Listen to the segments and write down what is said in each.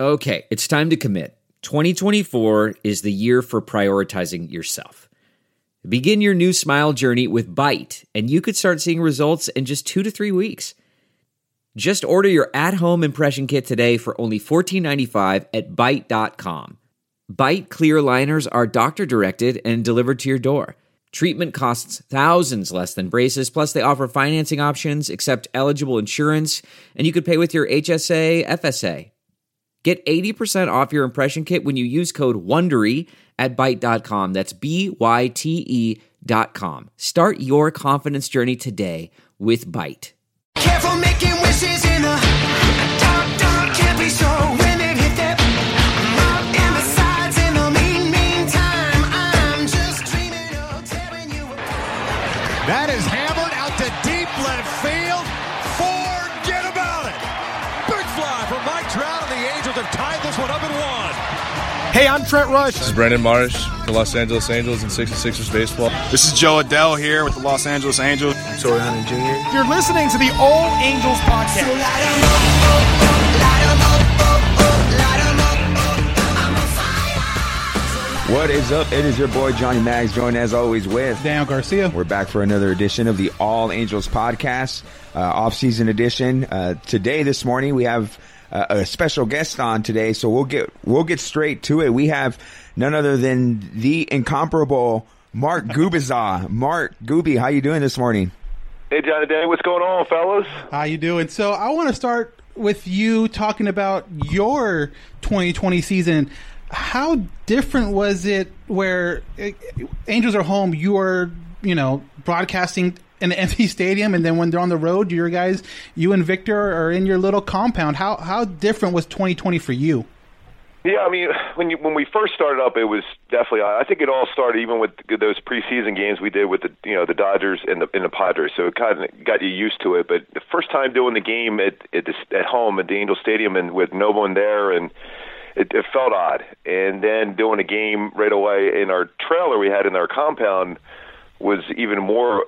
Okay, it's time to commit. 2024 is the year for prioritizing yourself. Begin your new smile journey with Byte, and you could start seeing results in just 2 to 3 weeks. Just order your at-home impression kit today for only $14.95 at Byte.com. Byte clear liners are doctor-directed and delivered to your door. Treatment costs thousands less than braces, plus they offer financing options, accept eligible insurance, and you could pay with your HSA, FSA. Get 80% off your impression kit when you use code WONDERY at Byte.com. That's BYTE.com. Start your confidence journey today with Byte. Careful making wishes in the dark, dark, can't be sure when it hit that mark and the sides in the meantime, I'm just dreaming of tearing you apart. That is hammered out to deep left field. Forget about it. Big fly from Mike Trout, and the Angels have tied this one up at 1. Hey, I'm Trent Rush. This is Brandon Marsh for Los Angeles Angels and 66ers baseball. This is Joe Adele here with the Los Angeles Angels. I'm Torrey Hunter Jr. You're listening to the All Angels podcast. So light 'em up, light 'em up, light 'em up, I'm on fire. What is up? It is your boy Johnny Mags, joined as always with Daniel Garcia. We're back for another edition of the All Angels podcast, off-season edition. This morning, we have a special guest on today, so we'll get straight to it. We have none other than the incomparable Mark Gubicza. Mark Gooby, how you doing this morning? Hey, Johnny Day, what's going on, fellas? How you doing? So I want to start with you talking about your 2020 season. How different was it where Angels are home, you are, broadcasting in an empty stadium, and then when they're on the road, you and Victor are in your little compound. How different was 2020 for you? Yeah, I mean, when we first started up, it was definitely. I think it all started even with those preseason games we did with the Dodgers and the Padres. So it kind of got you used to it. But the first time doing the game at home at the Angel Stadium and with no one there, and it felt odd. And then doing a game right away in our trailer we had in our compound was even more,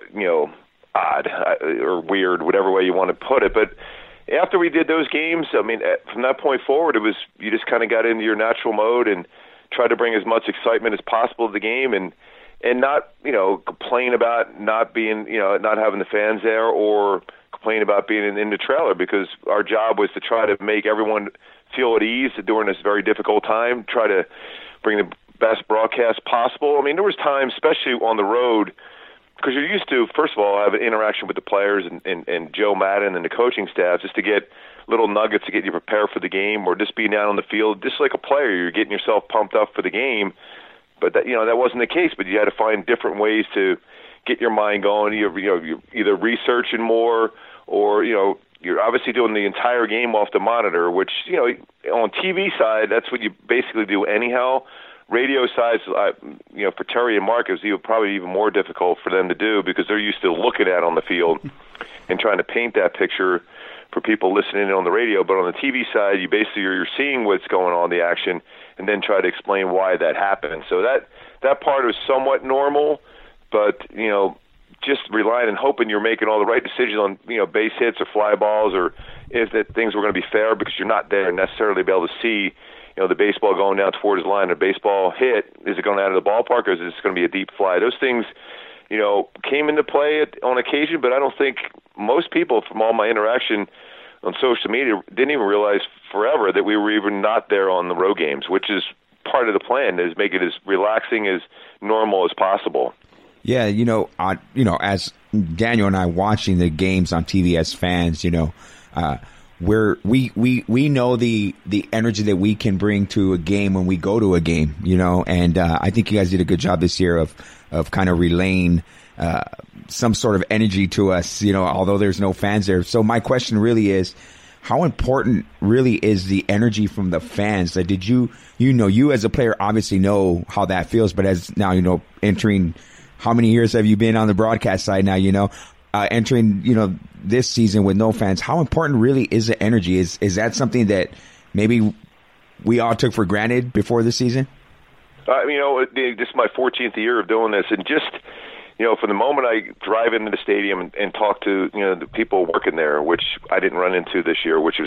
odd or weird, whatever way you want to put it. But after we did those games, I mean, from that point forward, you just kind of got into your natural mode and tried to bring as much excitement as possible to the game, and not, complain about not being, not having the fans there, or complain about being in the trailer, because our job was to try to make everyone feel at ease during this very difficult time, try to bring the best broadcast possible. I mean, there was times, especially on the road, because you're used to, first of all, have an interaction with the players and Joe Madden and the coaching staff, just to get little nuggets to get you prepared for the game, or just being down on the field, just like a player, you're getting yourself pumped up for the game. But that wasn't the case. But you had to find different ways to get your mind going. You're either researching more, or you're obviously doing the entire game off the monitor, which on TV side, that's what you basically do anyhow. Radio side, for Terry and Mark, it was probably even more difficult for them to do, because they're used to looking at on the field and trying to paint that picture for people listening on the radio. But on the TV side, you're seeing what's going on, the action, and then try to explain why that happened. So that part was somewhat normal, but just relying and hoping you're making all the right decisions on base hits or fly balls, or if that things were going to be fair, because you're not there necessarily to be able to see the baseball going down towards the line. A baseball hit, is it going out of the ballpark, or is it going to be a deep fly? Those things, came into play on occasion, but I don't think most people, from all my interaction on social media, didn't even realize forever that we were even not there on the road games, which is part of the plan, is make it as relaxing, as normal as possible. Yeah, as Daniel and I watching the games on TV as fans, we know the energy that we can bring to a game when we go to a game, and I think you guys did a good job this year of kind of relaying some sort of energy to us, although there's no fans there. So my question really is, how important really is the energy from the fans? That did you as a player obviously know how that feels, but as now, entering, how many years have you been on the broadcast side now, entering, this season with no fans, how important really is the energy? Is that something that maybe we all took for granted before this season? This is my 14th year of doing this, and just, from the moment I drive into the stadium and talk to, the people working there, which I didn't run into this year, which was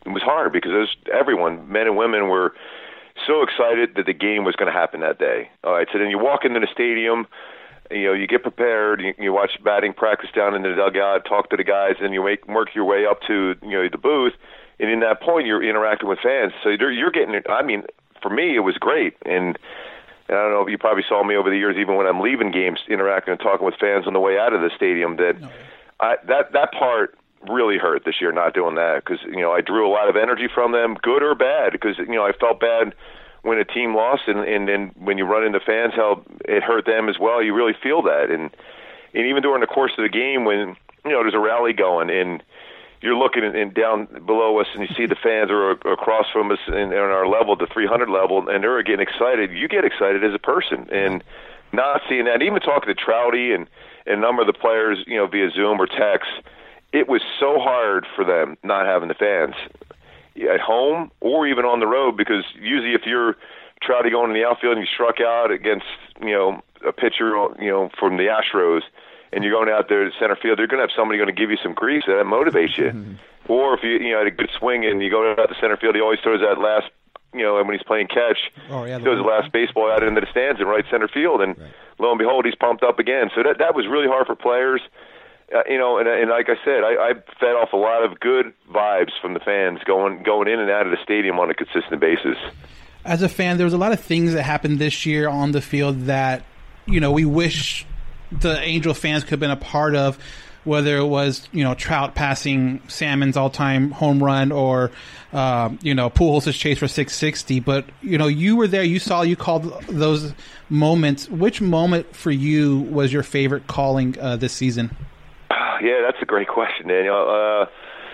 it was hard because everyone, men and women, were so excited that the game was going to happen that day. All right, so then you walk into the stadium, you get prepared, you watch batting practice down in the dugout, talk to the guys, and you work your way up to the booth, and in that point you're interacting with fans. So you're getting. I mean, for me, it was great, and I don't know if you probably saw me over the years, even when I'm leaving games, interacting and talking with fans on the way out of the stadium. That part really hurt this year, not doing that, because I drew a lot of energy from them, good or bad, because I felt bad when a team lost, and then when you run into fans, how it hurt them as well. You really feel that, and even during the course of the game, when there's a rally going and you're looking and down below us, and you see the fans are across from us in our level, the 300 level, and they're getting excited. You get excited as a person, and not seeing that, even talking to Trouty and a number of the players, via Zoom or text, it was so hard for them not having the fans at home or even on the road, because usually if you're Trouty going in the outfield and you struck out against a pitcher from the Astros, and you're going out there to center field, you're going to have somebody going to give you some grief that motivates you. Or if you had a good swing and you go out to center field, he always throws that last, when he's playing catch, he throws the last baseball out into the stands in right center field, and lo and behold, he's pumped up again. So that was really hard for players. And like I said, I fed off a lot of good vibes from the fans going in and out of the stadium on a consistent basis. As a fan, there was a lot of things that happened this year on the field that, we wish the Angel fans could have been a part of, whether it was, Trout passing Salmon's all-time home run or, Pujols' chase for 660. But, you were there, you called those moments. Which moment for you was your favorite calling this season? Yeah, that's a great question, Daniel.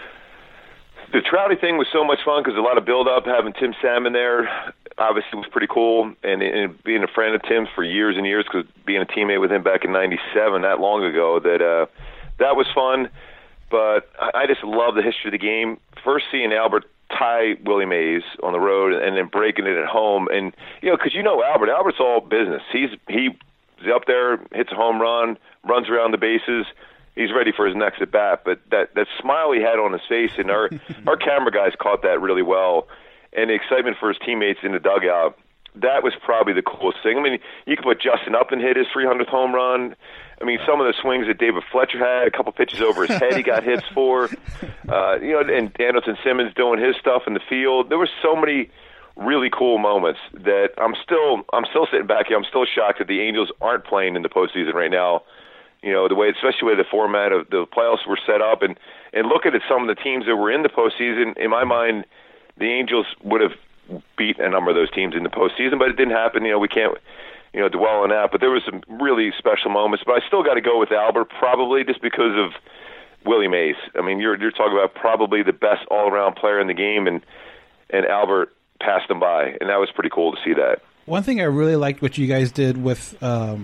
The Trouty thing was so much fun because a lot of build-up, having Tim Salmon there obviously was pretty cool, and being a friend of Tim's for years and years, because being a teammate with him back in '97, that long ago, that was fun. But I just love the history of the game. First seeing Albert tie Willie Mays on the road and then breaking it at home, and because Albert's all business. He's up there, hits a home run, runs around the bases. He's ready for his next at bat, but that smile he had on his face, and our camera guys caught that really well, and the excitement for his teammates in the dugout, that was probably the coolest thing. I mean, you could put Justin Upton hit his 300th home run. I mean, some of the swings that David Fletcher had, a couple pitches over his head he got hits for, and Andrelton Simmons doing his stuff in the field. There were so many really cool moments that I'm still sitting back here. I'm still shocked that the Angels aren't playing in the postseason right now. The way, especially the way the format of the playoffs were set up, and looking at some of the teams that were in the postseason, in my mind, the Angels would have beat a number of those teams in the postseason, but it didn't happen. We can't, dwell on that. But there was some really special moments. But I still got to go with Albert, probably just because of Willie Mays. I mean, you're talking about probably the best all-around player in the game, and Albert passed him by, and that was pretty cool to see that. One thing I really liked what you guys did with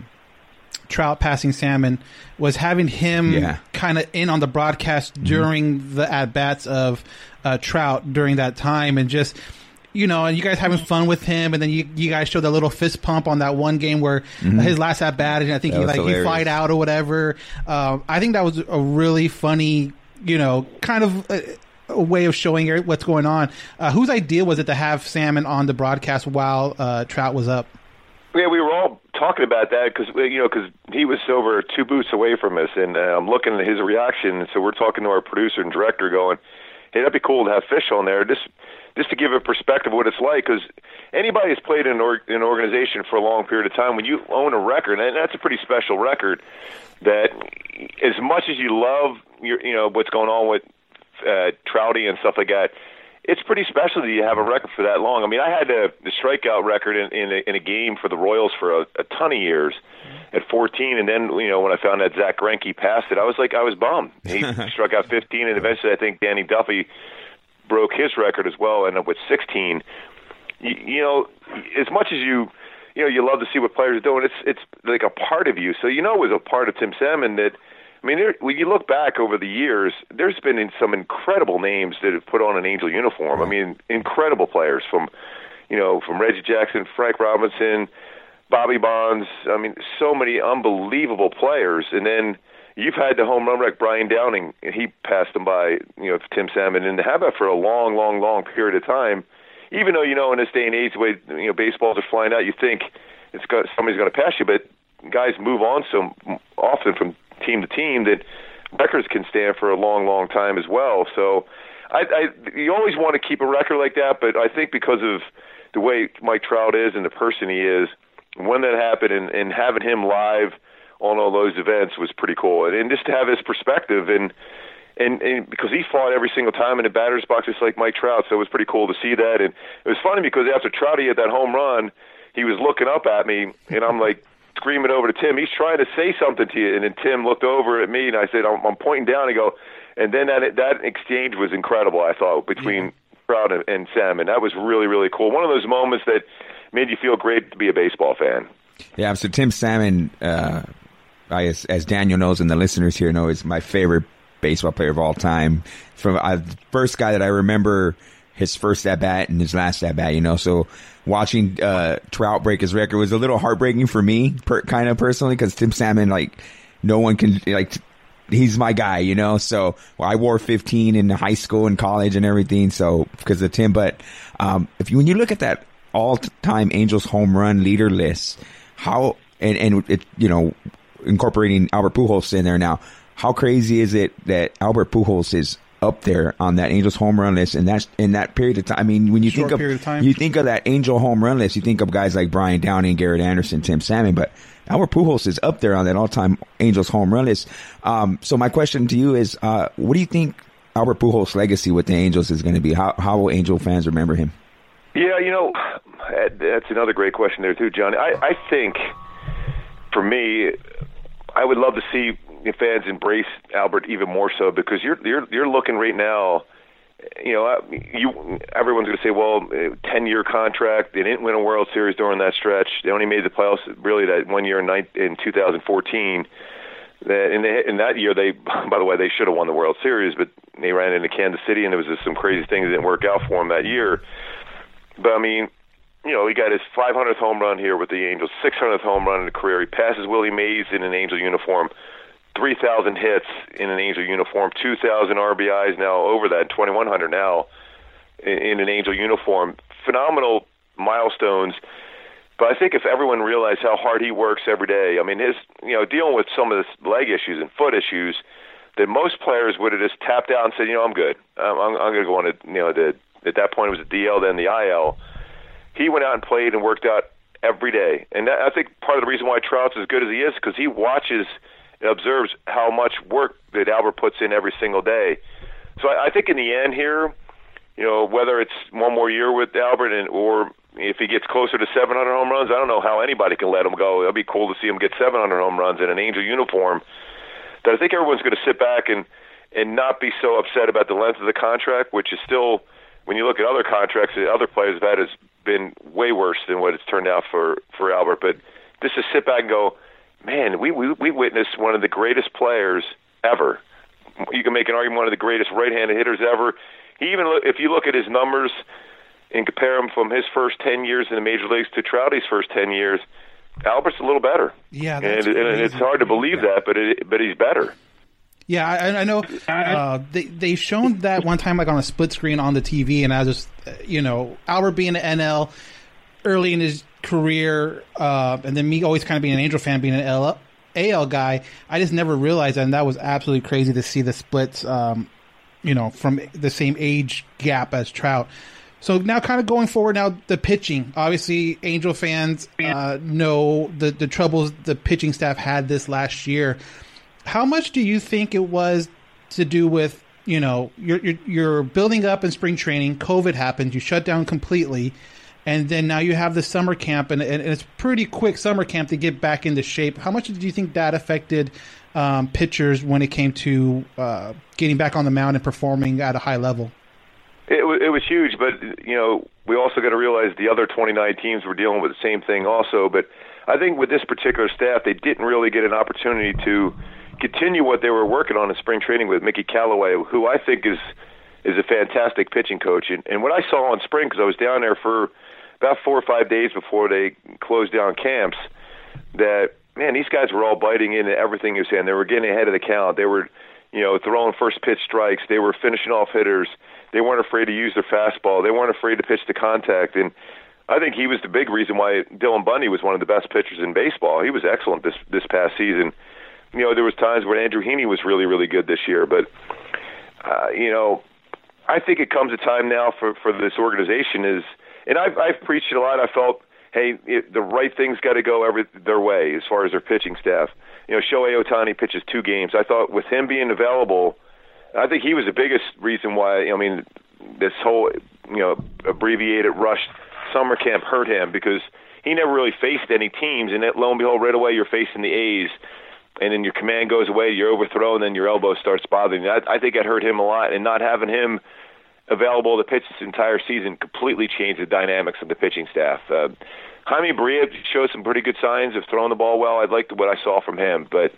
Trout passing Salmon was having him kind of in on the broadcast during the at-bats of Trout during that time, and just and you guys having fun with him, and then you guys showed that little fist pump on that one game where his last at-bat, and I think he fied out or whatever. I think that was a really funny kind of a way of showing what's going on. Whose idea was it to have Salmon on the broadcast while Trout was up? Yeah, we were all talking about that because he was over 2 booths away from us, and I'm looking at his reaction. So we're talking to our producer and director, going, "Hey, that'd be cool to have Fish on there, just to give a perspective of what it's like." Because anybody who's played in an organization for a long period of time, when you own a record, and that's a pretty special record, that as much as you love what's going on with Trouty and stuff like that, it's pretty special that you have a record for that long. I mean, I had the strikeout record in a game for the Royals for a ton of years at 14, and then when I found that Zach Greinke passed it, I was bummed. He struck out 15, and eventually I think Danny Duffy broke his record as well, ended up with 16. As much as you love to see what players are doing, it's like a part of you. So it was a part of Tim Salmon that. I mean, when you look back over the years, there's been some incredible names that have put on an Angel uniform. I mean, incredible players from Reggie Jackson, Frank Robinson, Bobby Bonds. I mean, so many unbelievable players. And then, you've had the home run wreck Brian Downing, and he passed him by, Tim Salmon, and to have that for a long, long, long period of time, even though, in this day and age, the way, baseballs are flying out, you think somebody's going to pass you, but guys move on so often from team to team that records can stand for a long, long time as well. So you always want to keep a record like that, but I think because of the way Mike Trout is and the person he is, when that happened and having him live on all those events was pretty cool. And just to have his perspective and because he fought every single time in the batter's box just like Mike Trout, so it was pretty cool to see that. And it was funny because after Trout hit that home run, he was looking up at me, and I'm like screaming over to Tim, he's trying to say something to you. And then Tim looked over at me, and I said, I'm pointing down. And and then that exchange was incredible, I thought, between Trout and Salmon. That was really, really cool. One of those moments that made you feel great to be a baseball fan. Yeah, so Tim Salmon, as Daniel knows and the listeners here know, is my favorite baseball player of all time. From the first guy that I remember his first at-bat and his last at-bat, so watching Trout break his record was a little heartbreaking for me, kind of personally, because Tim Salmon, no one can, he's my guy, so I wore 15 in high school and college and everything, so because of Tim. But when you look at that all-time Angels home run leader list, how and it, incorporating Albert Pujols in there now, how crazy is it that Albert Pujols is up there on that Angels home run list, and that's in that period of time? I mean, when you think of that Angel home run list, you think of guys like Brian Downing, Garrett Anderson, Tim Salmon, but Albert Pujols is up there on that all-time Angels home run list. So my question to you is, what do you think Albert Pujols' legacy with the Angels is going to be? How will Angel fans remember him? Yeah, that's another great question there too, Johnny. I think, for me, I would love to see fans embrace Albert even more so, because you're looking right now, everyone's going to say, well, 10-year contract. They didn't win a World Series during that stretch. They only made the playoffs really that 1 year in 2014. In that year, by the way, they should have won the World Series, but they ran into Kansas City, and there was just some crazy things that didn't work out for them that year. But I mean, he got his 500th home run here with the Angels, 600th home run in the career. He passes Willie Mays in an Angel uniform, 3,000 hits in an Angel uniform, 2,000 RBIs now, over that, 2,100 now in an Angel uniform. Phenomenal milestones. But I think if everyone realized how hard he works every day, I mean, his, dealing with some of the leg issues and foot issues, that most players would have just tapped out and said, I'm good. I'm going to go on to, at that point it was the DL, then the IL. He went out and played and worked out every day. And I think part of the reason why Trout's as good as he is, because he watches and observes how much work that Albert puts in every single day. So I think in the end here, whether it's one more year with Albert or if he gets closer to 700 home runs, I don't know how anybody can let him go. It'll be cool to see him get 700 home runs in an Angel uniform. That I think everyone's going to sit back and not be so upset about the length of the contract, which is still, when you look at other contracts that other players have had, has been way worse than what it's turned out for Albert. But just to sit back and go, man, we witnessed one of the greatest players ever. You can make an argument one of the greatest right-handed hitters ever. If you look at his numbers and compare him from his first 10 years in the major leagues to Trouty's first 10 years, Albert's a little better. Yeah, and it's hard to believe that, but he's better. Yeah, I know. They shown that one time on a split screen on the TV, and I was just, Albert being an NL early in his career, and then me always kind of being an Angel fan, being an AL guy. I just never realized that, and that was absolutely crazy to see the splits, from the same age gap as Trout. So now kind of going forward now, the pitching. Obviously, Angel fans know the troubles the pitching staff had this last year. How much do you think it was to do with, you're building up in spring training, COVID happened, you shut down completely, and then now you have the summer camp, and it's pretty quick summer camp to get back into shape. How much do you think that affected pitchers when it came to getting back on the mound and performing at a high level? It was huge, but, we also got to realize the other 29 teams were dealing with the same thing also. But I think with this particular staff, they didn't really get an opportunity to continue what they were working on in spring training with Mickey Callaway, who I think is a fantastic pitching coach. And what I saw in spring, because I was down there for about 4 or 5 days before they closed down camps, that man, these guys were all biting into everything he was saying. They were getting ahead of the count. They were, throwing first pitch strikes. They were finishing off hitters. They weren't afraid to use their fastball. They weren't afraid to pitch to contact. And I think he was the big reason why Dylan Bundy was one of the best pitchers in baseball. He was excellent this past season. There was times when Andrew Heaney was really, really good this year. But, I think it comes a time now for this organization and I've preached it a lot. I felt, hey, the right thing's got to go their way as far as their pitching staff. Shohei Ohtani pitches 2 games. I thought with him being available, I think he was the biggest reason why, this whole, abbreviated rush summer camp hurt him because he never really faced any teams. And lo and behold, right away you're facing the A's. And then your command goes away, you're overthrown, and then your elbow starts bothering you. I think that hurt him a lot, and not having him available to pitch this entire season completely changed the dynamics of the pitching staff. Jaime Barria showed some pretty good signs of throwing the ball well. I liked what I saw from him, but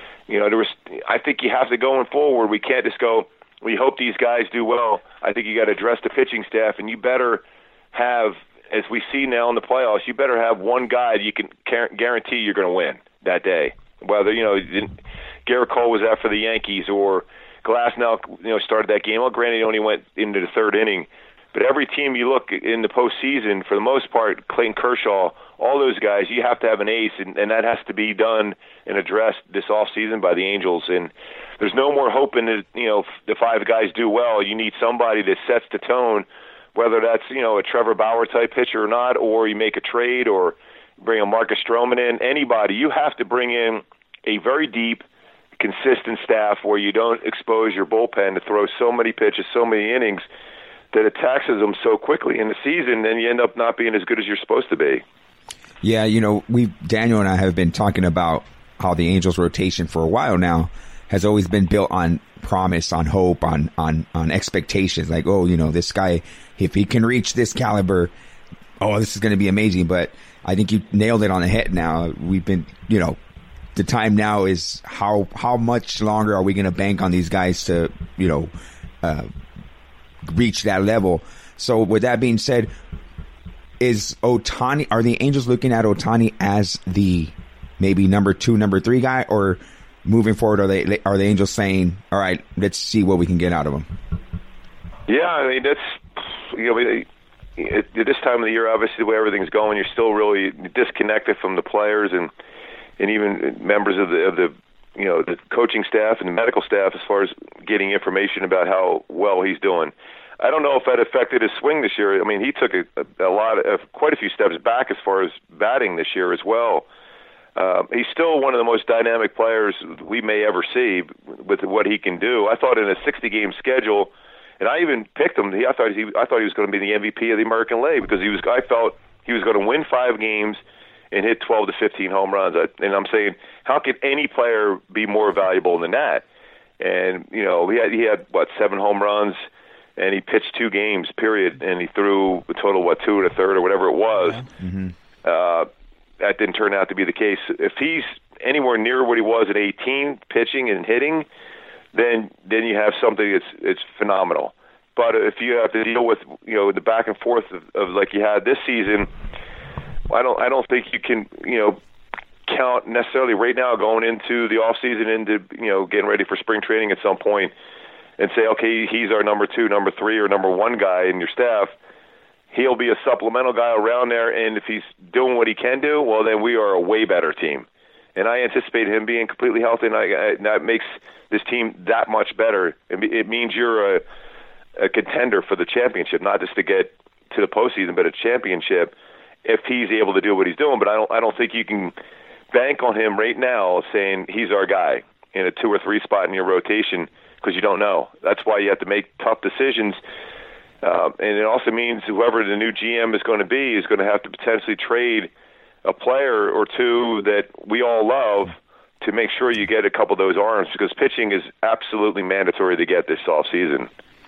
I think you have to going forward. We can't just go, we hope these guys do well. I think you got to address the pitching staff, and you better have, as we see now in the playoffs, you better have one guy you can guarantee you're going to win that day. Whether, Garrett Cole was out for the Yankees or Glass now, started that game. Well, granted, he only went into the 3rd inning. But every team you look in the postseason, for the most part, Clayton Kershaw, all those guys, you have to have an ace, and that has to be done and addressed this offseason by the Angels. And there's no more hoping that, the 5 guys do well. You need somebody that sets the tone, whether that's, a Trevor Bauer-type pitcher or not, or you make a trade or bring a Marcus Stroman in, anybody. You have to bring in a very deep, consistent staff where you don't expose your bullpen to throw so many pitches, so many innings that it taxes them so quickly in the season, and you end up not being as good as you're supposed to be. Yeah, Daniel and I have been talking about how the Angels rotation for a while now has always been built on promise, on hope, on expectations. Like, this guy, if he can reach this caliber, this is going to be amazing. But I think you nailed it on the head now. We've been, the time now is how much longer are we going to bank on these guys to, reach that level. So with that being said, are the Angels looking at Ohtani as the maybe number 2, number 3 guy, or moving forward, are the Angels saying, all right, let's see what we can get out of him? Yeah, I mean, that's, at this time of the year, obviously, the way everything's going, you're still really disconnected from the players and even members of the coaching staff and the medical staff as far as getting information about how well he's doing. I don't know if that affected his swing this year. I mean, he took quite a few steps back as far as batting this year as well. He's still one of the most dynamic players we may ever see with what he can do. I thought in a 60-game schedule, and I even picked him. I thought he was going to be the MVP of the American League because I felt he was going to win 5 games and hit 12 to 15 home runs. And I'm saying, how could any player be more valuable than that? And he had 7 home runs, and he pitched 2 games, period, and he threw a total 2 1/3 or whatever it was. Yeah. Mm-hmm. That didn't turn out to be the case. If he's anywhere near what he was at 18, pitching and hitting, then you have something it's phenomenal. But if you have to deal with the back and forth of like you had this season, I don't think you can count necessarily right now going into the off season, into getting ready for spring training at some point, and say, okay, he's our number 2, number 3, or number 1 guy in your staff. He'll be a supplemental guy around there, and if he's doing what he can do, well, then we are a way better team. And I anticipate him being completely healthy, and that makes this team that much better. It means you're a contender for the championship, not just to get to the postseason, but a championship if he's able to do what he's doing. But I don't think you can bank on him right now saying he's our guy in a 2 or 3 spot in your rotation because you don't know. That's why you have to make tough decisions. And it also means whoever the new GM is going to be is going to have to potentially trade a player or 2 that we all love to make sure you get a couple of those arms, because pitching is absolutely mandatory to get this offseason.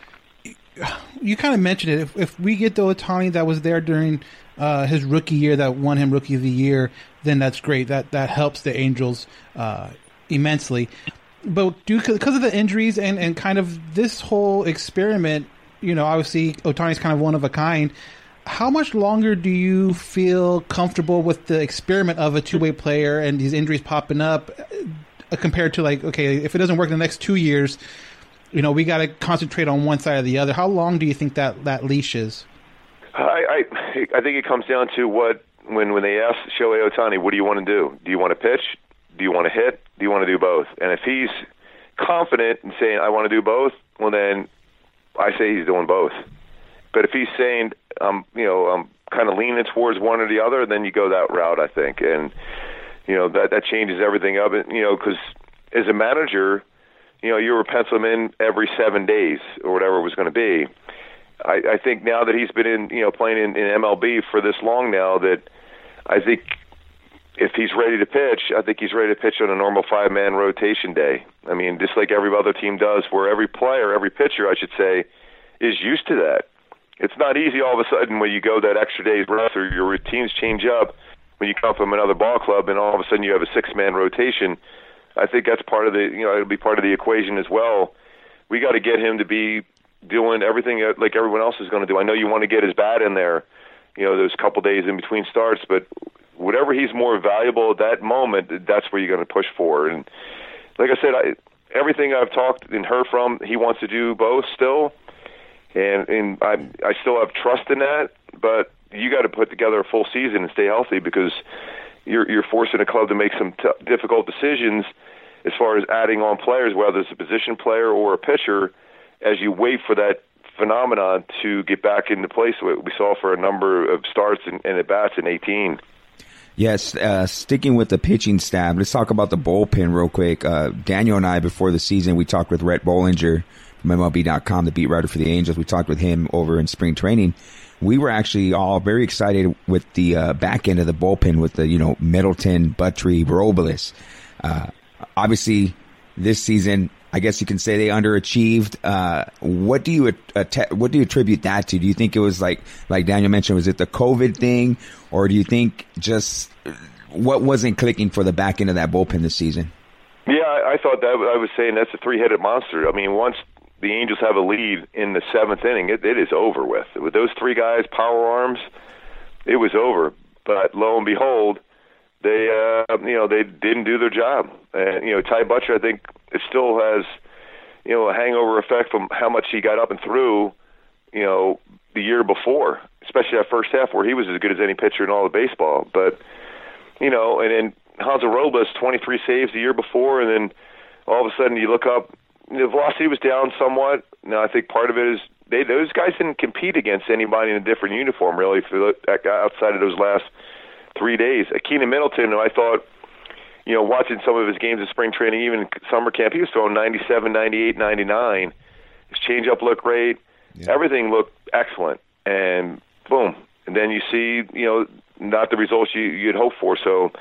You kind of mentioned it. If we get the Ohtani that was there during his rookie year that won him Rookie of the Year, then that's great. That helps the Angels immensely. But because of the injuries and kind of this whole experiment, obviously Ohtani's kind of one of a kind. how much longer do you feel comfortable with the experiment of a two-way player and these injuries popping up compared to like, okay, if it doesn't work in the next 2 years, we got to concentrate on one side or the other. How long do you think that leash is? I think it comes down to when they ask Shohei Ohtani, what do you want to do? Do you want to pitch? Do you want to hit? Do you want to do both? And if he's confident in saying, I want to do both, well, then I say he's doing both. But if he's saying, I'm kind of leaning towards one or the other, then you go that route, I think. And, that changes everything up. Because as a manager, you were penciling him in every 7 days or whatever it was going to be. I think now that he's been playing in MLB for this long now, that I think if he's ready to pitch, I think he's ready to pitch on a normal 5-man rotation day. I mean, just like every other team does, where every player, every pitcher, I should say, is used to that. It's not easy all of a sudden when you go that extra day's rest or your routines change up when you come from another ball club and all of a sudden you have a 6-man rotation. I think that's part of it'll be part of the equation as well. We got to get him to be doing everything like everyone else is going to do. I know you want to get his bat in there, those couple days in between starts, but whatever he's more valuable at that moment, that's where you're going to push for. And like I said, everything I've talked and heard from, he wants to do both still, and I still have trust in that. But you got to put together a full season and stay healthy, because you're forcing a club to make some difficult decisions as far as adding on players, whether it's a position player or a pitcher, as you wait for that phenomenon to get back into place. We saw for a number of starts and at-bats in 18. Yes, sticking with the pitching staff, let's talk about the bullpen real quick. Daniel and I, before the season, we talked with Rhett Bollinger from MLB.com, the beat writer for the Angels. We talked with him over in spring training. We were actually all very excited with the back end of the bullpen with the, Middleton, Buttrey, Robles. Obviously, this season, I guess you can say they underachieved. What do you attribute that to? Do you think it was like Daniel mentioned, was it the COVID thing, or do you think just what wasn't clicking for the back end of that bullpen this season? Yeah, I thought that. I was saying that's a 3-headed monster. I mean, once the Angels have a lead in the 7th inning, it is over with. With those 3 guys, power arms, it was over. But lo and behold, they didn't do their job. Ty Butcher, I think, it still has, a hangover effect from how much he got up and threw, the year before, especially that first half where he was as good as any pitcher in all of baseball. But, and then Hansel Robles, 23 saves the year before, and then all of a sudden you look up, the velocity was down somewhat. Now, I think part of it is those guys didn't compete against anybody in a different uniform, really, if you look outside of those last 3 days. Keenan Middleton, I thought, watching some of his games in spring training, even in summer camp, he was throwing 97, 98, 99. His changeup looked great. Yeah. Everything looked excellent. And boom. And then you see, not the results you'd hope for. So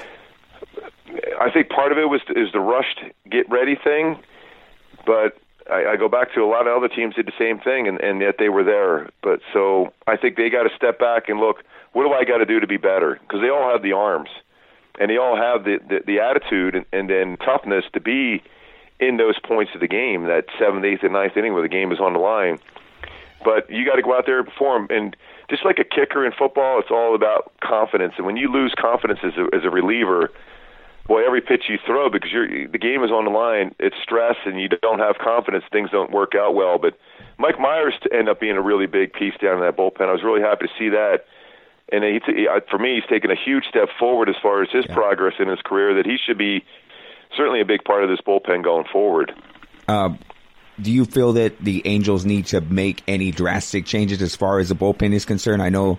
I think part of it is the rushed get-ready thing. But I go back to a lot of other teams did the same thing, and yet they were there. But so I think they got to step back and look, what do I got to do to be better? Because they all have the arms. And they all have the attitude and then toughness to be in those points of the game, that 7th, 8th, and 9th inning where the game is on the line. But you got to go out there and perform. And just like a kicker in football, it's all about confidence. And when you lose confidence as a reliever, boy, every pitch you throw, because the game is on the line, it's stress, and you don't have confidence, things don't work out well. But Mike Myers ended up being a really big piece down in that bullpen. I was really happy to see that. And for me, he's taken a huge step forward as far as his progress in his career, that he should be certainly a big part of this bullpen going forward. Do you feel that the Angels need to make any drastic changes as far as the bullpen is concerned? I know,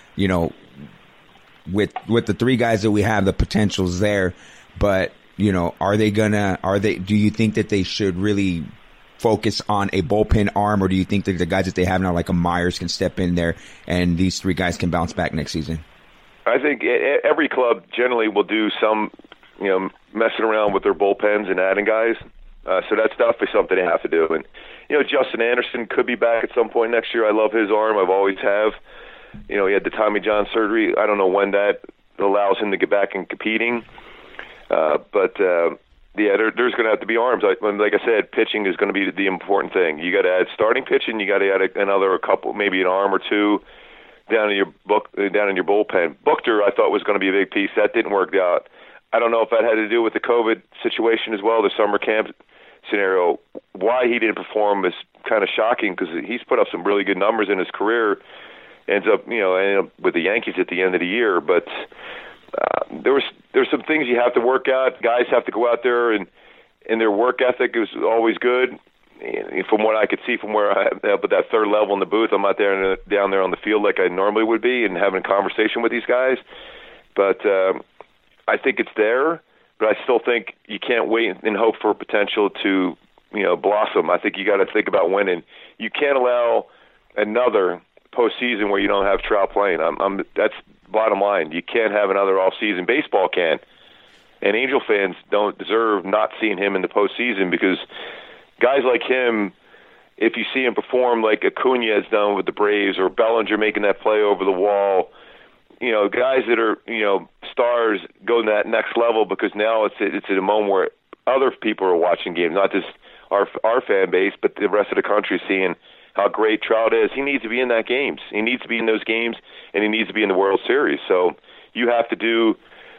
with the 3 guys that we have, the potential's there, but, do you think that they should really focus on a bullpen arm, or do you think that the guys that they have now, like a Myers, can step in there and these 3 guys can bounce back next season? I think every club generally will do some, messing around with their bullpens and adding guys. So that's definitely something they have to do. And, Justin Anderson could be back at some point next year. I love his arm. I've always have. He had the Tommy John surgery. I don't know when that allows him to get back in competing. There's going to have to be arms. Like I said, pitching is going to be the important thing. You got to add starting pitching. You got to add another couple, maybe an arm or 2 down in your bullpen. Buchter, I thought, was going to be a big piece. That didn't work out. I don't know if that had to do with the COVID situation as well, the summer camp scenario. Why he didn't perform is kind of shocking because he's put up some really good numbers in his career. Ended up with the Yankees at the end of the year, but there's some things you have to work out. Guys have to go out there and their work ethic is always good. And from what I could see from where I am up at that third level in the booth, I'm not down there on the field like I normally would be and having a conversation with these guys. But I think it's there, but I still think you can't wait and hope for potential to blossom. I think you got to think about winning. You can't allow another postseason where you don't have Trout playing. That's bottom line. You can't have another off-season. Baseball can. And Angel fans don't deserve not seeing him in the postseason because guys like him, if you see him perform like Acuna has done with the Braves or Bellinger making that play over the wall, guys that are, stars go to that next level because now it's at a moment where other people are watching games, not just our fan base, but the rest of the country seeing how great Trout is. He needs to be in that games. He needs to be in those games, and he needs to be in the World Series. So you have to do,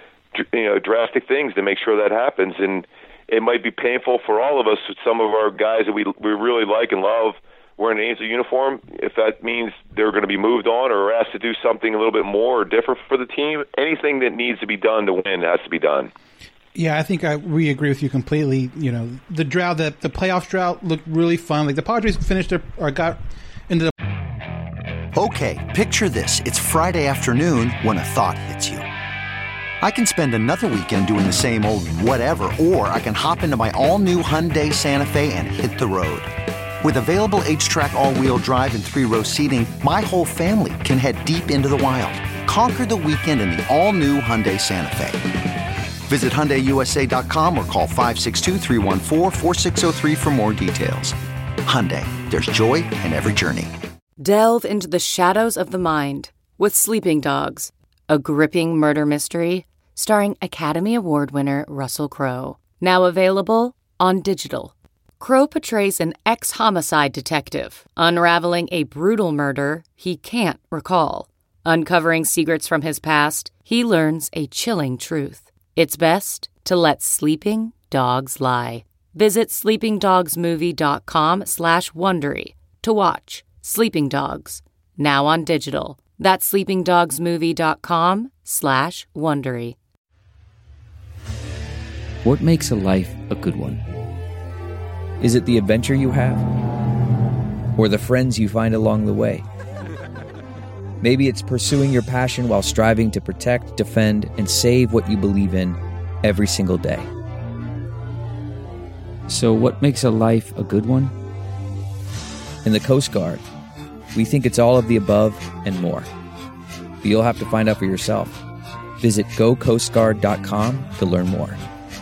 drastic things to make sure that happens. And it might be painful for all of us, some of our guys that we really like and love wearing an Angel uniform, if that means they're going to be moved on or asked to do something a little bit more or different for the team. Anything that needs to be done to win has to be done. Yeah, I think we agree with you completely. The drought, the playoffs drought looked really fun. Like the Padres finished or got into the. Okay, picture this. It's Friday afternoon when a thought hits you. I can spend another weekend doing the same old whatever, or I can hop into my all-new Hyundai Santa Fe and hit the road. With available H-Track all-wheel drive and 3-row seating, my whole family can head deep into the wild. Conquer the weekend in the all-new Hyundai Santa Fe. Visit HyundaiUSA.com or call 562-314-4603 for more details. Hyundai, there's joy in every journey. Delve into the shadows of the mind with Sleeping Dogs, a gripping murder mystery starring Academy Award winner Russell Crowe. Now available on digital. Crowe portrays an ex-homicide detective unraveling a brutal murder he can't recall. Uncovering secrets from his past, he learns a chilling truth. It's best to let sleeping dogs lie. Visit sleepingdogsmovie.com/Wondery to watch Sleeping Dogs, now on digital. That's sleepingdogsmovie.com/Wondery. What makes a life a good one? Is it the adventure you have? Or the friends you find along the way? Maybe it's pursuing your passion while striving to protect, defend, and save what you believe in every single day. So what makes a life a good one? In the Coast Guard, we think it's all of the above and more. But you'll have to find out for yourself. Visit gocoastguard.com to learn more.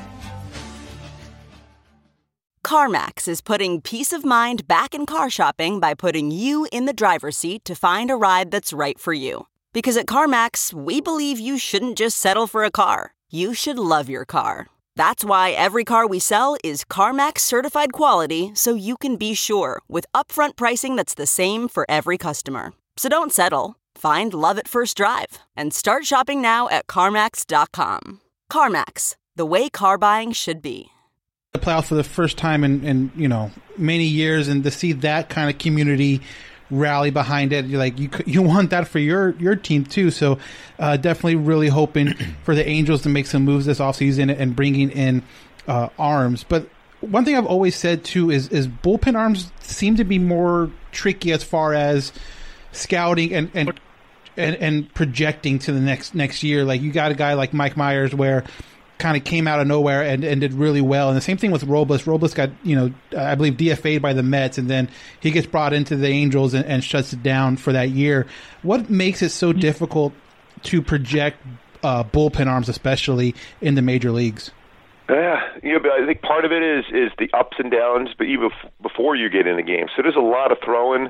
CarMax is putting peace of mind back in car shopping by putting you in the driver's seat to find a ride that's right for you. Because at CarMax, we believe you shouldn't just settle for a car. You should love your car. That's why every car we sell is CarMax certified quality, so you can be sure with upfront pricing that's the same for every customer. So don't settle. Find love at first drive and start shopping now at CarMax.com. CarMax, the way car buying should be. The playoffs for the first time in many years, and to see that kind of community rally behind it, you want that for your team too. So definitely really hoping for the Angels to make some moves this offseason and bringing in arms. But one thing I've always said too is bullpen arms seem to be more tricky as far as scouting and projecting to the next year. Like you got a guy like Mike Myers where kind of came out of nowhere and did really well. And the same thing with Robles. Robles got, I believe DFA'd by the Mets, and then he gets brought into the Angels and shuts it down for that year. What makes it so difficult to project bullpen arms, especially in the major leagues? But I think part of it is the ups and downs, but even before you get in the game. So there's a lot of throwing.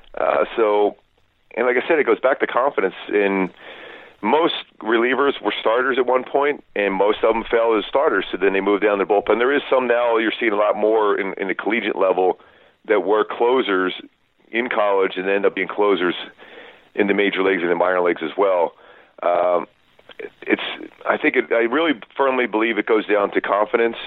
And like I said, it goes back to confidence. In most relievers were starters at one point, and most of them fell as starters, so then they moved down the bullpen. There is some now, you're seeing a lot more in the collegiate level that were closers in college and end up being closers in the major leagues and the minor leagues as well. I really firmly believe it goes down to confidence.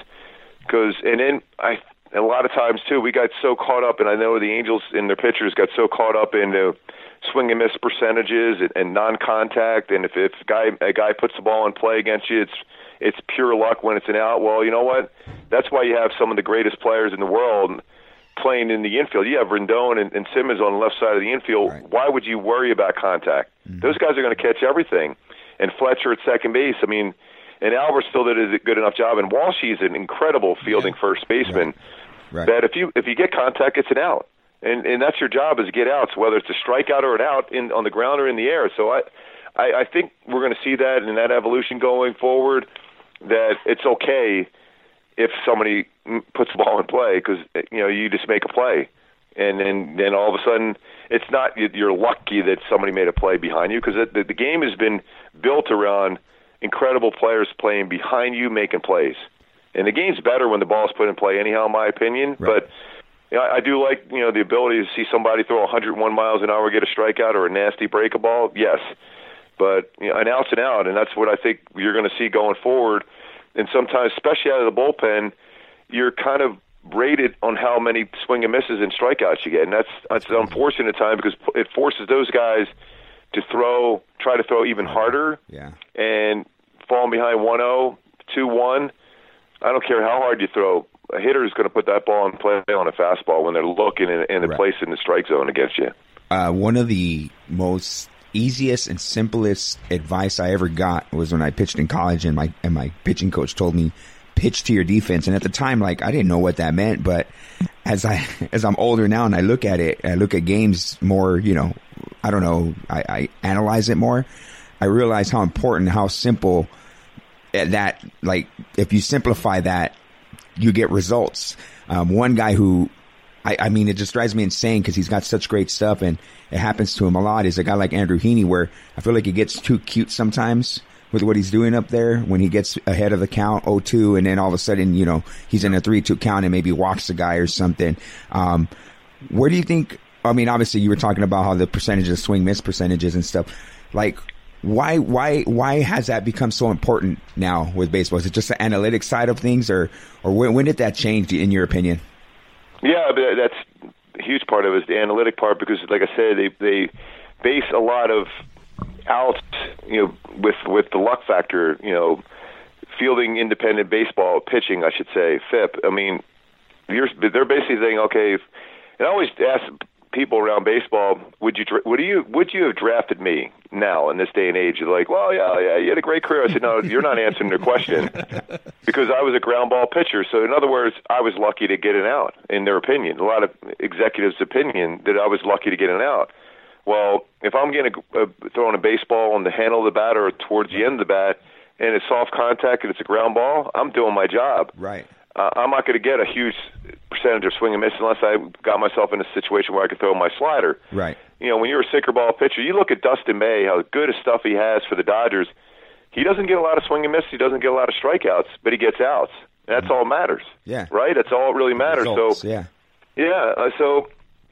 A lot of times too, we got so caught up, and I know the Angels and their pitchers got so caught up into swing and miss percentages and non-contact. And if a guy puts the ball in play against you, it's pure luck when it's an out. Well, you know what? That's why you have some of the greatest players in the world playing in the infield. You have Rendon and Simmons on the left side of the infield. Right. Why would you worry about contact? Mm-hmm. Those guys are going to catch everything. And Fletcher at second base. I mean, and Albert still did a good enough job. And Walshy's an incredible fielding first baseman. Right. Right. That if you get contact, it's an out, and that's your job is to get outs, whether it's a strikeout or an out on the ground or in the air. So I think we're going to see that in that evolution going forward. That it's okay if somebody puts the ball in play because you just make a play, and then all of a sudden it's not you're lucky that somebody made a play behind you because the game has been built around incredible players playing behind you making plays. And the game's better when the ball's put in play anyhow, in my opinion. Right. But I do like the ability to see somebody throw 101 miles an hour, get a strikeout, or a nasty break a ball. Yes. But an out's an out, and that's what I think you're going to see going forward. And sometimes, especially out of the bullpen, you're kind of rated on how many swing and misses and strikeouts you get. And that's an unfortunate time because it forces those guys to try to throw even harder. Yeah. And falling behind 1-0, 2-1. I don't care how hard you throw. A hitter is going to put that ball in play on a fastball when they're looking and they're placed in the strike zone against you. One of the most easiest and simplest advice I ever got was when I pitched in college, and my pitching coach told me, pitch to your defense. And at the time, I didn't know what that meant, but as I'm older now and I look at it, I look at games more, I don't know, I analyze it more. I realize how important, how simple that, if you simplify that, you get results. One guy who, I mean, it just drives me insane because he's got such great stuff and it happens to him a lot, is a guy like Andrew Heaney, where I feel like he gets too cute sometimes with what he's doing up there when he gets ahead of the count 0-2, and then all of a sudden, he's in a 3-2 count and maybe walks the guy or something. Where do you think, I mean, obviously you were talking about how the percentages, swing miss percentages and stuff, why has that become so important now with baseball? Is it just the analytics side of things, or when did that change, in your opinion? Yeah, but that's a huge part of it, is the analytic part, because, like I said, they base a lot of outs, with the luck factor, fielding independent baseball, pitching, I should say, FIP. I mean, they're basically saying, okay, and I always ask people around baseball, would you have drafted me now in this day and age? They're like, well, yeah, you had a great career. I said, no, you're not answering their question, because I was a ground ball pitcher. So in other words, I was lucky to get an out, in their opinion. A lot of executives' opinion that I was lucky to get an out. Well, if I'm getting throwing a baseball on the handle of the bat or towards the end of the bat, and it's soft contact and it's a ground ball, I'm doing my job. Right. I'm not going to get a huge percentage of swing and miss unless I got myself in a situation where I could throw my slider. Right. When you're a sinker ball pitcher, you look at Dustin May, how good a stuff he has for the Dodgers. He doesn't get a lot of swing and miss. He doesn't get a lot of strikeouts, but he gets outs. That's all that matters. Yeah. Right? That's all that really matters. Results, so, yeah. Yeah. So,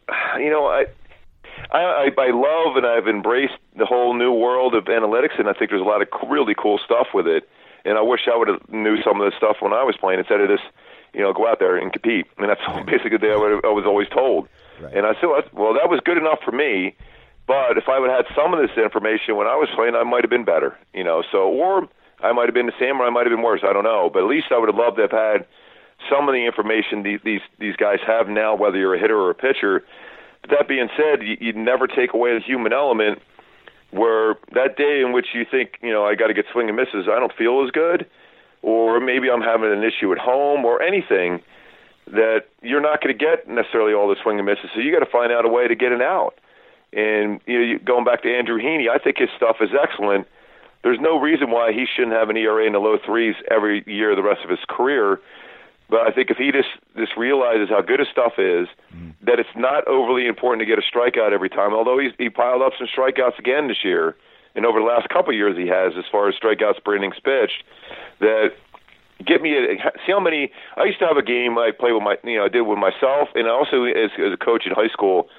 I love and I've embraced the whole new world of analytics, and I think there's a lot of really cool stuff with it. And I wish I would have knew some of this stuff when I was playing instead of this, go out there and compete. And that's basically what I was always told. Right. And I said, well, that was good enough for me. But if I would have had some of this information when I was playing, I might have been better, or I might have been the same, or I might have been worse. I don't know. But at least I would have loved to have had some of the information these guys have now, whether you're a hitter or a pitcher. But that being said, you'd never take away the human element, where that day in which you think, I got to get swing and misses, I don't feel as good, or maybe I'm having an issue at home or anything, that you're not going to get necessarily all the swing and misses. So you got to find out a way to get an out. And going back to Andrew Heaney, I think his stuff is excellent. There's no reason why he shouldn't have an ERA in the low threes every year the rest of his career. But I think if he just realizes how good his stuff is, that it's not overly important to get a strikeout every time, although he piled up some strikeouts again this year, and over the last couple of years he has, as far as strikeouts per innings pitched, that see how many. I used to have a game I play with I did with myself, and also as a coach in high school,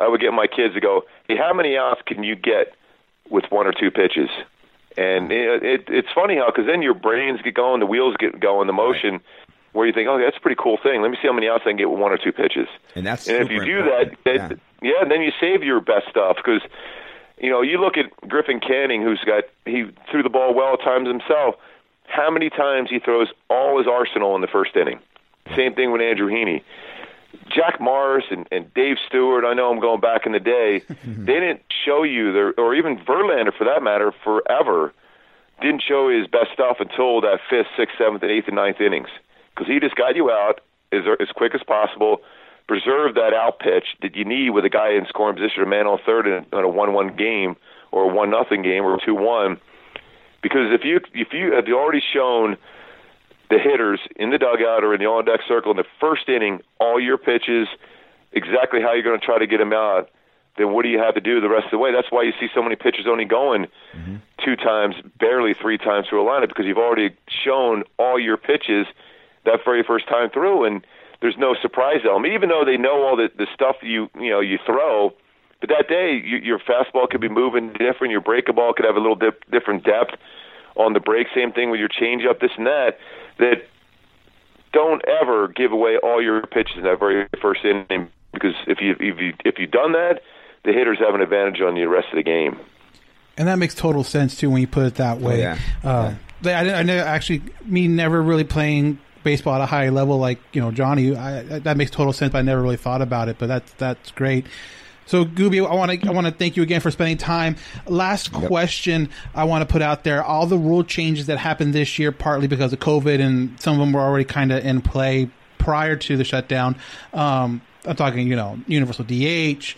I would get my kids to go, hey, how many outs can you get with 1 or 2 pitches? And it's funny how, because then your brains get going, the wheels get going, the motion, where you think, oh, that's a pretty cool thing. Let me see how many outs I can get with 1 or 2 pitches. And if you do that, and then you save your best stuff, because you look at Griffin Canning, he threw the ball well at times himself. How many times he throws all his arsenal in the first inning? Same thing with Andrew Heaney. Jack Morris and Dave Stewart, I know I'm going back in the day, they didn't show you, or even Verlander for that matter, forever, didn't show his best stuff until that 5th, 6th, 7th, and 8th and 9th innings. Because he just got you out as quick as possible, preserve that out pitch that you need with a guy in scoring position, a man on third in a 1-1 game or a 1-0 game or a 2-1. Because if you have already shown the hitters in the dugout or in the on-deck circle in the first inning all your pitches, exactly how you're going to try to get them out, then what do you have to do the rest of the way? That's why you see so many pitchers only going 2 times, barely 3 times through a lineup, because you've already shown all your pitches that very first time through, and there's no surprise element. Even though they know all the stuff you throw, but that day your fastball could be moving different, your breakable could have a little different depth on the break. Same thing with your changeup, this and that. That don't ever give away all your pitches in that very first inning, because if you've done that, the hitters have an advantage on you the rest of the game. And that makes total sense too when you put it that way. I never really playing baseball at a high level like Johnny. That makes total sense, but I never really thought about it. But that's great. So Gooby, I want to thank you again for spending time. Last question I want to put out there: all the rule changes that happened this year, partly because of COVID, and some of them were already kind of in play prior to the shutdown. I'm talking, universal DH,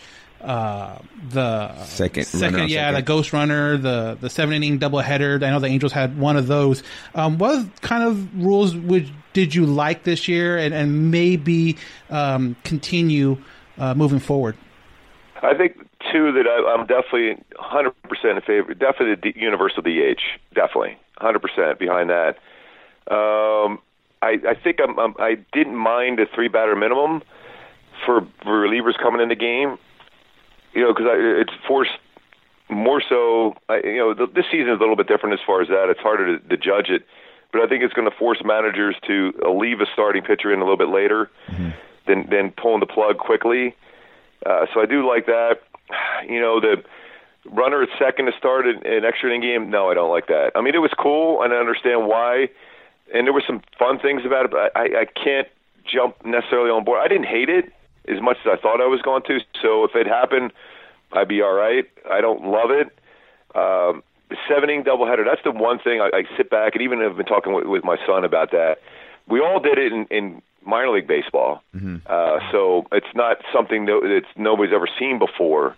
the second, the ghost runner, the 7-inning doubleheader. I know the Angels had one of those. What kind of rules did you like this year, and maybe continue moving forward? I think, too, that I'm definitely 100% in favor. Definitely the universal DH. Definitely 100% behind that. I think I didn't mind a 3-batter minimum for relievers coming in the game. Because it's forced more so. This season is a little bit different as far as that. It's harder to judge it, but I think it's going to force managers to leave a starting pitcher in a little bit later than pulling the plug quickly. So I do like that. The runner at second to start an extra inning game, no, I don't like that. I mean, it was cool, and I understand why, and there were some fun things about it, but I can't jump necessarily on board. I didn't hate it as much as I thought I was going to, so if it happened, I'd be all right. I don't love it. The 7-inning doubleheader, that's the one thing I sit back, and even I've been talking with my son about that. We all did it in minor league baseball, so it's not something that nobody's ever seen before.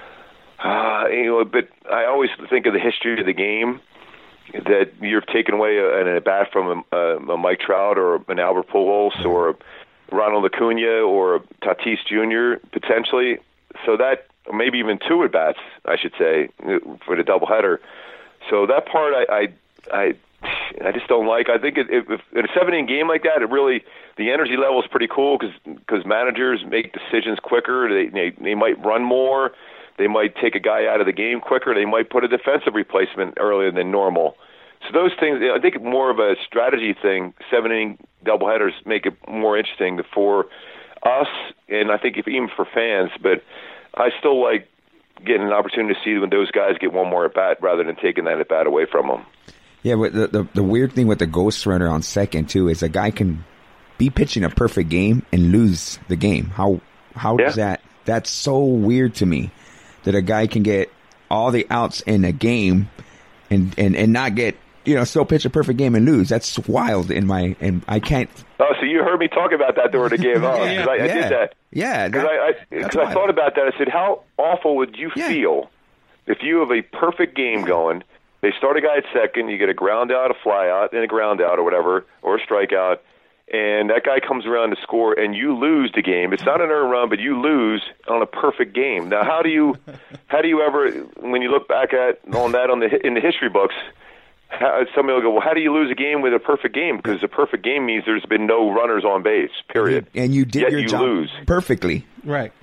But I always think of the history of the game, that you're taking away an at-bat from a Mike Trout or an Albert Pujols or Ronald Acuna or Tatis Jr. potentially. So that, or maybe even 2 at-bats, I should say, for the doubleheader. So that part I just don't like. I think if in a 7-inning game like that, the energy level is pretty cool because managers make decisions quicker. They might run more. They might take a guy out of the game quicker. They might put a defensive replacement earlier than normal. So those things, I think more of a strategy thing. 7-inning doubleheaders make it more interesting for us, and I think even for fans. But I still like getting an opportunity to see when those guys get one more at-bat rather than taking that at-bat away from them. Yeah, but the weird thing with the ghost runner on second, too, is a guy can be pitching a perfect game and lose the game. How does that? That's so weird to me, that a guy can get all the outs in a game and not get, still pitch a perfect game and lose. That's wild and I can't. Oh, so you heard me talk about that during the game, huh? Because I did that. Yeah. Because I thought about that. I said, how awful would you feel if you have a perfect game going, they start a guy at second, you get a ground out, a fly out, and a ground out or whatever, or a strikeout, and that guy comes around to score, and you lose the game. It's not an earned run, but you lose on a perfect game. Now, how do you ever, when you look back on that in the history books, somebody will go, well, how do you lose a game with a perfect game? Because a perfect game means there's been no runners on base, period. And you did Yet your you job lose. perfectly. Right.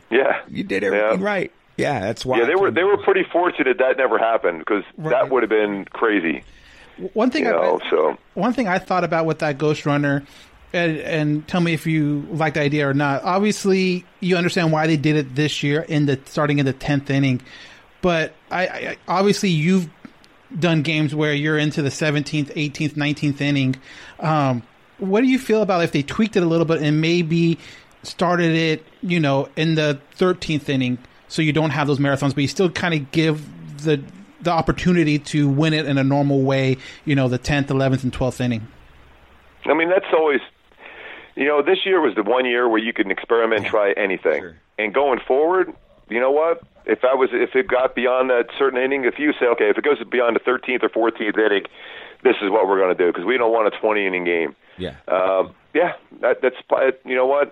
Yeah, You did everything right. Yeah, that's why. Yeah, they were pretty fortunate that never happened because that would have been crazy. One thing One thing I thought about with that Ghost Runner, and tell me if you like the idea or not. Obviously, you understand why they did it this year starting in the 10th inning, but I obviously you've done games where you're into the 17th, 18th, 19th inning. What do you feel about if they tweaked it a little bit and maybe started it, in the 13th inning, so you don't have those marathons, but you still kind of give the opportunity to win it in a normal way, the 10th, 11th, and 12th inning? I mean, that's always, this year was the one year where you can experiment and try anything. Sure. And going forward, you know what? If it got beyond that certain inning, if you say, okay, if it goes beyond the 13th or 14th inning, this is what we're going to do because we don't want a 20-inning game. Yeah. That's you know what?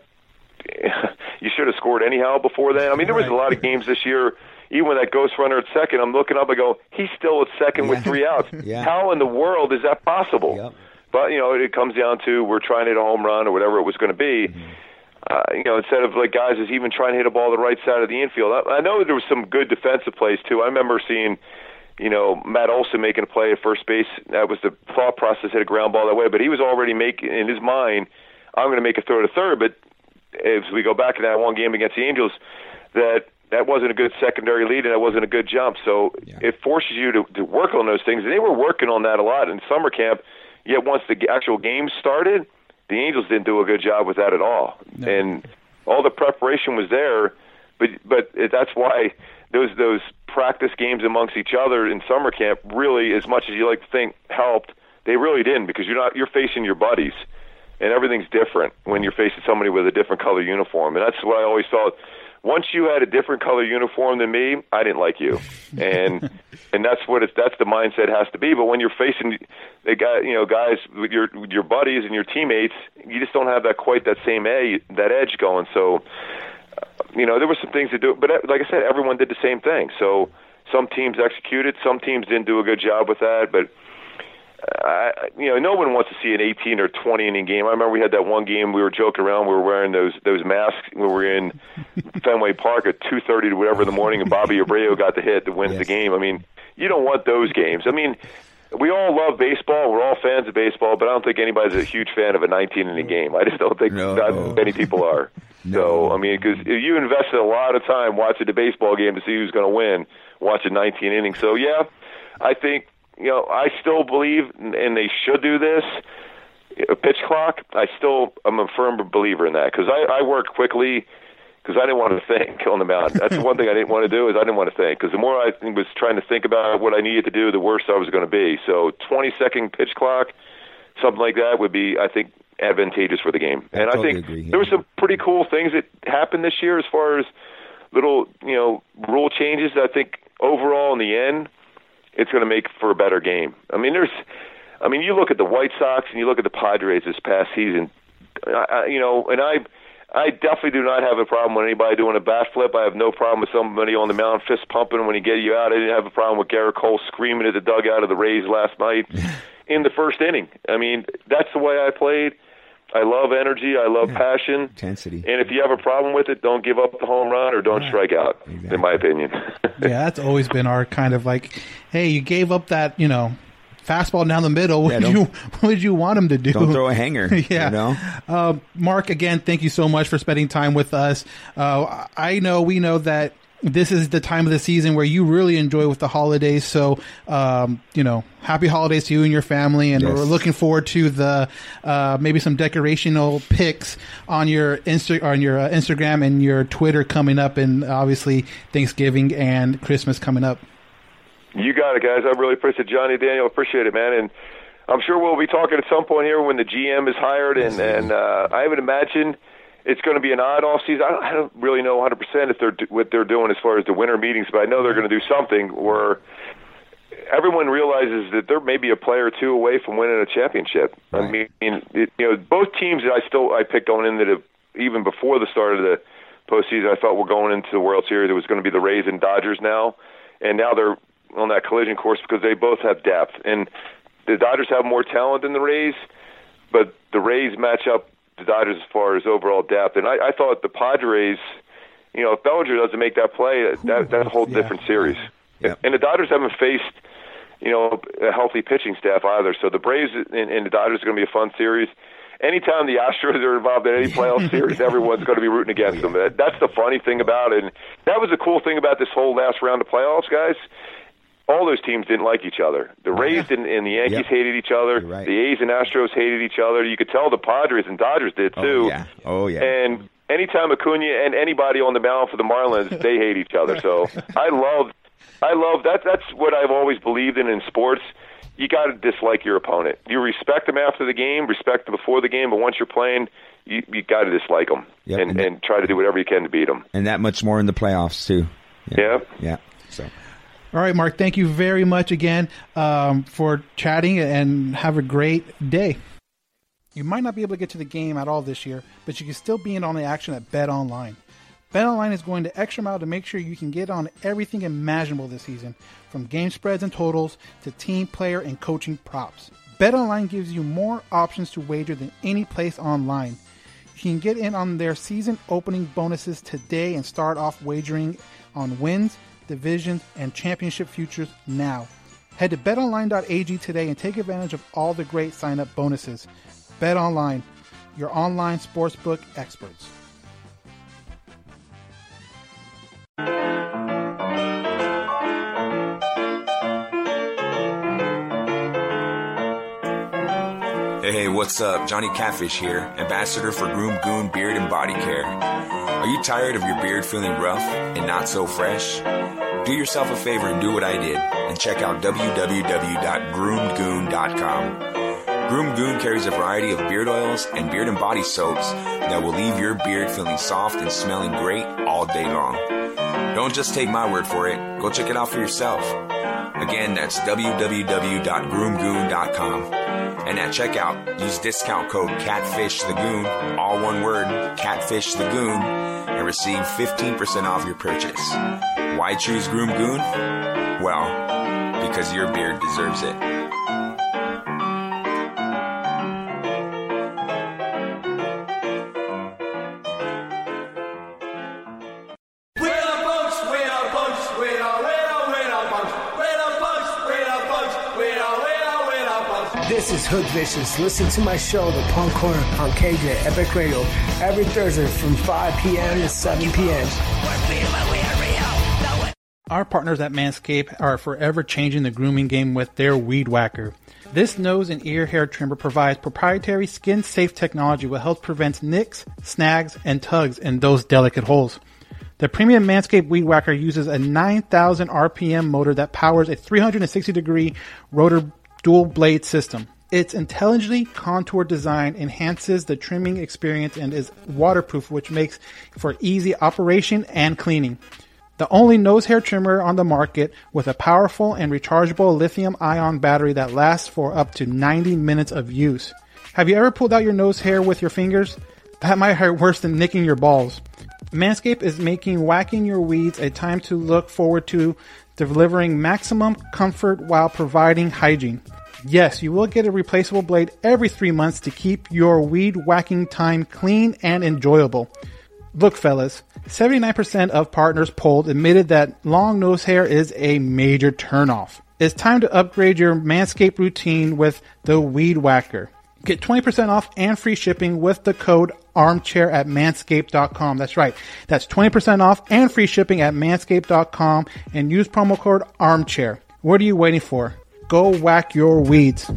You should have scored anyhow before then. I mean, there was a lot of games this year. Even when that Ghost Runner at second, I'm looking up and go, he's still at second with 3 outs. Yeah. How in the world is that possible? Yep. But, it comes down to we're trying to hit a home run or whatever it was going to be. Instead of like guys is even trying to hit a ball the right side of the infield. I know there was some good defensive plays too. I remember seeing, Matt Olson making a play at first base. That was the thought process, hit a ground ball that way. But he was already making in his mind, I'm going to make a throw to third. But as we go back to that one game against the Angels, that wasn't a good secondary lead and that wasn't a good jump. So it forces you to work on those things. And they were working on that a lot in summer camp. Yet once the actual game started, the Angels didn't do a good job with that at all. No. And all the preparation was there, but that's why those practice games amongst each other in summer camp really, as much as you like to think helped, they really didn't because you're facing your buddies, and everything's different when you're facing somebody with a different color uniform. And that's what I always felt. Once you had a different color uniform than me, I didn't like you, and that's the mindset has to be. But when you're facing guys with your buddies and your teammates, you just don't have that same edge going. So, there were some things to do, but like I said, everyone did the same thing. So some teams executed, some teams didn't do a good job with that, but. No one wants to see an 18 or 20 inning game. I remember we had that one game we were joking around. We were wearing those masks when we were in Fenway Park at 2:30 to whatever in the morning, and Bobby Abreu got the hit that wins the game. I mean, you don't want those games. I mean, we all love baseball. We're all fans of baseball, but I don't think anybody's a huge fan of a 19-inning game. I just don't think that many people are. No. So, I mean, because you invested a lot of time watching the baseball game to see who's going to win, watching 19 innings. So, yeah, I think, I still believe, and they should do this, a pitch clock. I'm a firm believer in that because I worked quickly because I didn't want to think on the mound. That's the one thing I didn't want to do is I didn't want to think because the more I was trying to think about what I needed to do, the worse I was going to be. So 20-second pitch clock, something like that would be, I think, advantageous for the game. And I think there were some pretty cool things that happened this year as far as little, rule changes that I think overall in the end, it's going to make for a better game. I mean, you look at the White Sox and you look at the Padres this past season, and I definitely do not have a problem with anybody doing a bat flip. I have no problem with somebody on the mound fist pumping when he get you out. I didn't have a problem with Garrett Cole screaming at the dugout of the Rays last night in the first inning. I mean, that's the way I played. I love energy. I love passion. Intensity. And if you have a problem with it, don't give up the home run or don't strike out, in my opinion. Yeah, that's always been our kind of like, hey, you gave up that, fastball down the middle. What would you want him to do? Don't throw a hanger. Yeah. Mark, again, thank you so much for spending time with us. We know that this is the time of the season where you really enjoy with the holidays. So, happy holidays to you and your family. And we're looking forward to the maybe some decorational pics on your Instagram and your Twitter coming up, and obviously Thanksgiving and Christmas coming up. You got it, guys. I really appreciate it. Johnny, Daniel, appreciate it, man. And I'm sure we'll be talking at some point here when the GM is hired. And I would imagine it's going to be an odd off season. I don't really know 100% what they're doing as far as the winter meetings, but I know they're going to do something where everyone realizes that there may be a player or two away from winning a championship. Right. I mean, both teams that I picked going into even before the start of the postseason, I thought were going into the World Series. It was going to be the Rays and Dodgers now, and now they're on that collision course because they both have depth. And the Dodgers have more talent than the Rays, but the Rays match up the Dodgers as far as overall depth. And I thought the Padres, if Bellinger doesn't make that play, that's a whole different series. Yep. And the Dodgers haven't faced, a healthy pitching staff either. So the Braves and the Dodgers are going to be a fun series. Anytime the Astros are involved in any playoff series, everyone's going to be rooting against them. That's the funny thing about it. And that was the cool thing about this whole last round of playoffs, guys. All those teams didn't like each other. The Rays and the Yankees hated each other. Right. The A's and Astros hated each other. You could tell the Padres and Dodgers did too. Oh yeah. And anytime Acuna and anybody on the mound for the Marlins, they hate each other. So I love that. That's what I've always believed in sports. You got to dislike your opponent. You respect them after the game, respect them before the game, but once you're playing, you got to dislike them and try to do whatever you can to beat them. And that much more in the playoffs too. Yeah. So. All right, Mark, thank you very much again for chatting, and have a great day. You might not be able to get to the game at all this year, but you can still be in on the action at BetOnline. BetOnline is going the extra mile to make sure you can get on everything imaginable this season, from game spreads and totals to team, player, and coaching props. BetOnline gives you more options to wager than any place online. You can get in on their season opening bonuses today and start off wagering on wins, divisions, and championship futures now. Head to betonline.ag today and take advantage of all the great sign-up bonuses. BetOnline, your online sportsbook experts. Hey, what's up? Johnny Catfish here, ambassador for Groom Goon Beard and Body Care. Are you tired of your beard feeling rough and not so fresh? Do yourself a favor and do what I did and check out www.groomgoon.com. Groom Goon carries a variety of beard oils and beard and body soaps that will leave your beard feeling soft and smelling great all day long. Don't just take my word for it. Go check it out for yourself. Again, that's www.groomgoon.com. And at checkout, use discount code CATFISHTheGoon, all one word, CATFISHTheGoon, and receive 15% off your purchase. Why choose Groom Goon? Well, because your beard deserves it. This is Hood Vicious. Listen to my show, The Punk Corner, on KJ Epic Radio, every Thursday from 5 p.m. to 7 p.m. Our partners at Manscaped are forever changing the grooming game with their Weed Whacker. This nose and ear hair trimmer provides proprietary skin-safe technology that helps prevent nicks, snags, and tugs in those delicate holes. The premium Manscaped Weed Whacker uses a 9,000 RPM motor that powers a 360-degree rotor dual blade system. Its intelligently contoured design enhances the trimming experience and is waterproof, which makes for easy operation and cleaning. The only nose hair trimmer on the market with a powerful and rechargeable lithium-ion battery that lasts for up to 90 minutes of use. Have you ever pulled out your nose hair with your fingers? That might hurt worse than nicking your balls. Manscaped is making whacking your weeds a time to look forward to, delivering maximum comfort while providing hygiene. Yes, you will get a replaceable blade every 3 months to keep your weed whacking time clean and enjoyable. Look, fellas, 79% of partners polled admitted that long nose hair is a major turnoff. It's time to upgrade your Manscaped routine with the Weed Whacker. Get 20% off and free shipping with the code armchair at manscaped.com. That's right. That's 20% off and free shipping at manscaped.com and use promo code armchair. What are you waiting for? Go whack your weeds.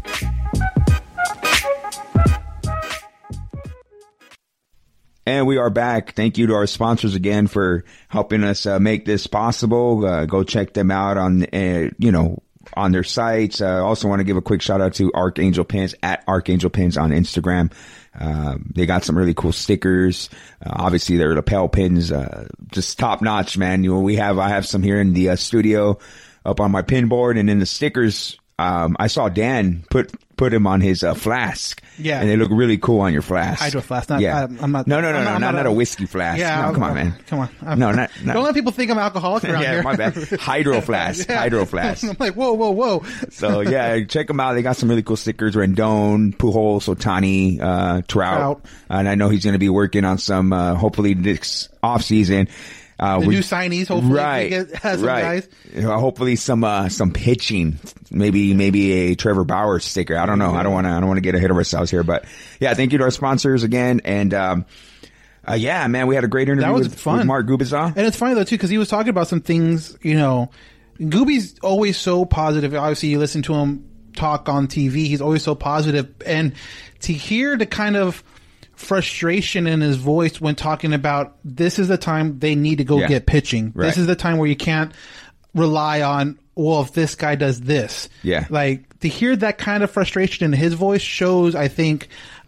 And we are back. Thank you to our sponsors again for helping us make this possible. Go check them out on, on their sites. I also want to give a quick shout out to Archangel Pins at Archangel Pins on Instagram. They got some really cool stickers. Obviously their lapel pins, just top notch, man. I have some here in the studio up on my pin board, and then the stickers, I saw Dan put him on his flask. Yeah. And they look really cool on your flask. Hydro flask. Not, yeah. I'm not. Not a whiskey flask. Yeah. No, come on, man. Come on. Not. Don't let people think I'm alcoholic around yeah, here. My bad. Hydro flask. Yeah. Hydro flask. I'm like, whoa. So yeah, check them out. They got some really cool stickers. Rendon, Pujols, Ohtani, Trout. And I know he's going to be working on some, hopefully this off season. The new signees, hopefully, right, some guys. Hopefully some pitching, maybe a Trevor Bauer sticker. I don't know. I don't want to get ahead of ourselves here, but yeah, thank you to our sponsors again. And, yeah, man, we had a great interview with Mark Gubicza. And it's funny though, too, because he was talking about some things, Gooby's always so positive. Obviously, you listen to him talk on TV. He's always so positive. And to hear the kind of frustration in his voice when talking about this is the time they need to go get pitching. Right. This is the time where you can't rely on, well, if this guy does this. Yeah. Like, to hear that kind of frustration in his voice shows, I think,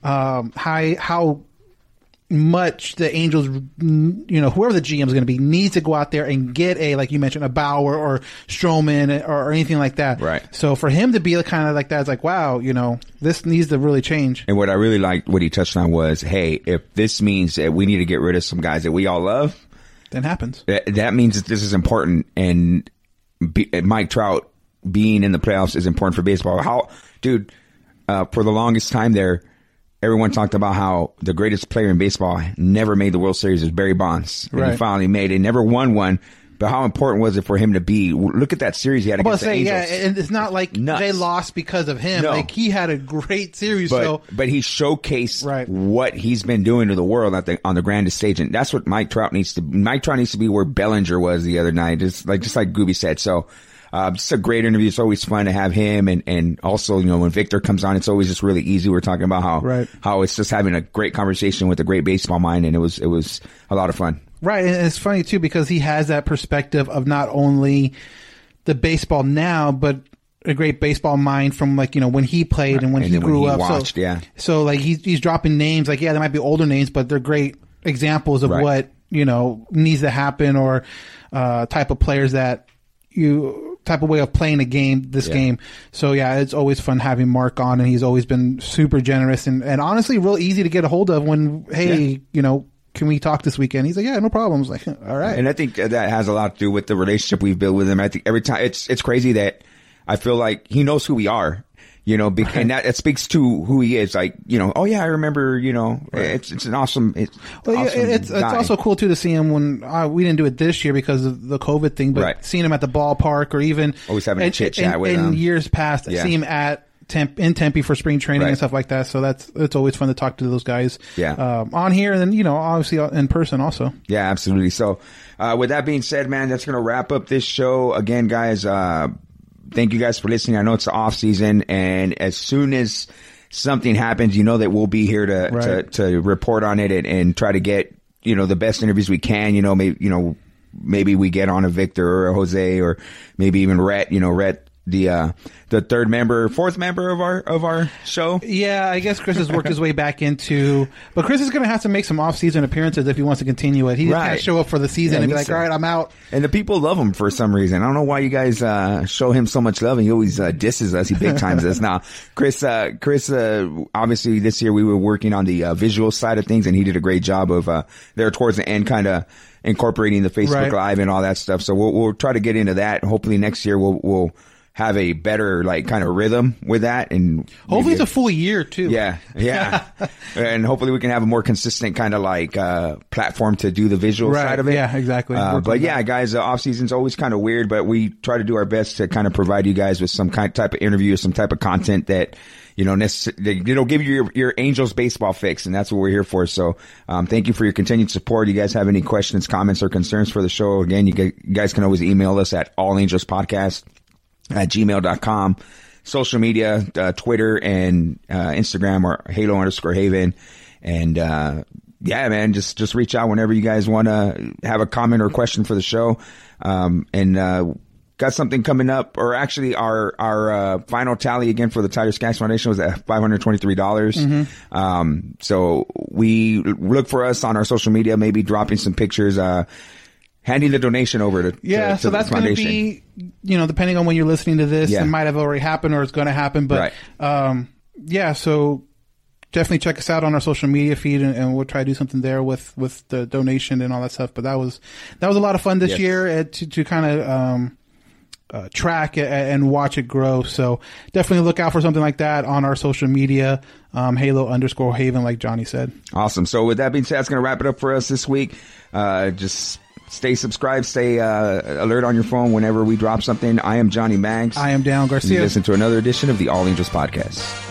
how much the Angels, whoever the GM is going to be, needs to go out there and get like you mentioned, a Bauer or Stroman or anything like that. Right. So for him to be kind of like that, it's like, wow, this needs to really change. And what I really liked, what he touched on was, hey, if this means that we need to get rid of some guys that we all love, then happens. That means that this is important. And Mike Trout being in the playoffs is important for baseball. For the longest time there, everyone talked about how the greatest player in baseball never made the World Series is Barry Bonds. And he finally made it. Never won one. But how important was it for him to be? Look at that series he had against the Angels. Yeah, and it's not like they lost because of him. No. Like, he had a great series. But he showcased what he's been doing to the world on the grandest stage. And that's what Mike Trout needs to be. Mike Trout needs to be where Bellinger was the other night. Just like Gooby said. So, just a great interview. It's always fun to have him. And also, when Victor comes on, it's always just really easy. We're talking about how it's just having a great conversation with a great baseball mind. And it was a lot of fun. Right. And it's funny too, because he has that perspective of not only the baseball now, but a great baseball mind from when he played and when he grew up. Watched, so like he's dropping names, like, yeah, they might be older names, but they're great examples of what, needs to happen, or, type of players that type of way of playing a game, game. So yeah, it's always fun having Mark on, and he's always been super generous and honestly real easy to get a hold of when, can we talk this weekend? He's like, yeah, no problems. Like, all right. And I think that has a lot to do with the relationship we've built with him. I think every time it's crazy that I feel like he knows who we are, and that speaks to who he is. Like, oh yeah, I remember, it's an awesome, it's also cool too to see him when we didn't do it this year because of the COVID thing, but seeing him at the ballpark, or even always having a chit chat with him in years past, see him at in Tempe for spring training and stuff like that. So it's always fun to talk to those guys on here, and then obviously in person also. Yeah, absolutely. So with that being said, man, that's going to wrap up this show. Again, guys, thank you guys for listening. I know it's the off season, and as soon as something happens, that we'll be here to report on it and try to get the best interviews we can. Maybe we get on a Victor or a Jose, or maybe even Rhett. Rhett, the fourth member of our show. Yeah, I guess Chris has worked his way back into, but Chris is going to have to make some off-season appearances if he wants to continue it. He just can't show up for the season and be like, all right, I'm out. And the people love him for some reason. I don't know why you guys show him so much love, and he always disses us. He big times us. Now, Chris, obviously this year we were working on the visual side of things, and he did a great job of there towards the end, kind of incorporating the Facebook Live and all that stuff. So we'll try to get into that. Hopefully next year we'll have a better kind of rhythm with that, and hopefully it's a full year too. Yeah. And hopefully we can have a more consistent kind of platform to do the visual side of it. Yeah, exactly. But yeah, guys, off season's always kind of weird, but we try to do our best to kind of provide you guys with some type of interview, some type of content that it'll give you your Angels baseball fix, and that's what we're here for. So, thank you for your continued support. You guys have any questions, comments, or concerns for the show? Again, you guys can always email us at allangelspodcast@gmail.com. Social media, Twitter and Instagram are Halo_Haven. And yeah, man, just reach out whenever you guys want to have a comment or question for the show. Got something coming up, or actually our final tally again for the Tigers Cash Foundation was at $523. So we look for us on our social media, maybe dropping some pictures, handing the donation over to so that's going to be, depending on when you're listening to this, it might have already happened or it's going to happen. But, so definitely check us out on our social media feed, and we'll try to do something there with the donation and all that stuff. But that was a lot of fun this year to kind of, track and watch it grow. So definitely look out for something like that on our social media, Halo_Haven, like Johnny said. Awesome. So with that being said, that's going to wrap it up for us this week. Just Stay subscribed. Stay alert on your phone whenever we drop something. I am Johnny Maggs. I am Dan And Garcia. you listen to another edition of the All Angels Podcast.